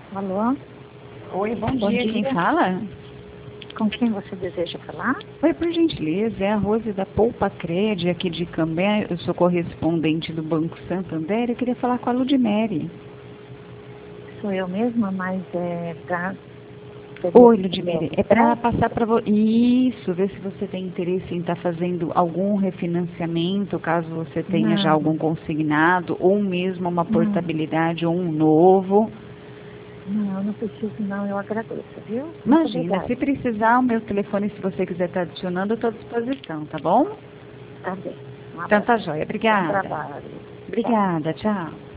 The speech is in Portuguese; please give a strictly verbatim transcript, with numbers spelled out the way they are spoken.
Alô? Oi, bom, Bom dia. dia. Quem fala? Com quem você deseja falar? Oi, por gentileza, é a Rose da Poupa Cred, aqui de Cambé. Eu sou correspondente do Banco Santander. Eu queria falar com a Ludmere. Sou eu mesma, mas é pra... Oi, Ludmere. É para passar para você. Isso, ver se você tem interesse em estar fazendo algum refinanciamento, caso você tenha já Não, algum consignado, ou mesmo uma não, portabilidade ou um novo. não, não preciso não, eu agradeço, viu? Muito Imagina, obrigada. se precisar, o meu telefone, se você quiser estar adicionando, eu estou à disposição, tá bom? Tá bem. Um Então abraço. tá joia. Bom Obrigada. trabalho. Tchau. Obrigada, tchau.